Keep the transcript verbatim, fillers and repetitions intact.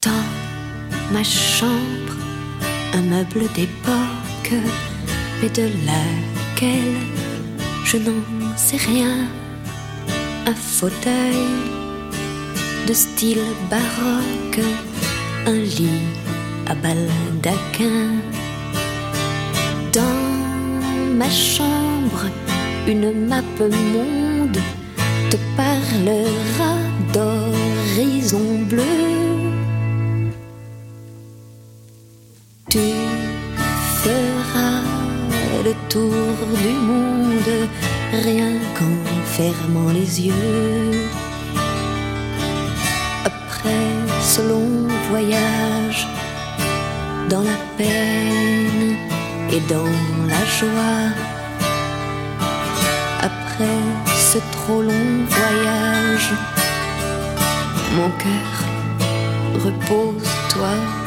Dans ma chambre, un meuble d'époque, mais de laquelle je n'en sais rien. Un fauteuil de style baroque, un lit à baldaquin. Dans ma chambre, une map monde te parlera d'horizon bleu. Tu feras le tour du monde rien qu'en fermant les yeux. Après ce long voyage, dans la peine et dans la joie, après ce trop long voyage, mon cœur, repose-toi.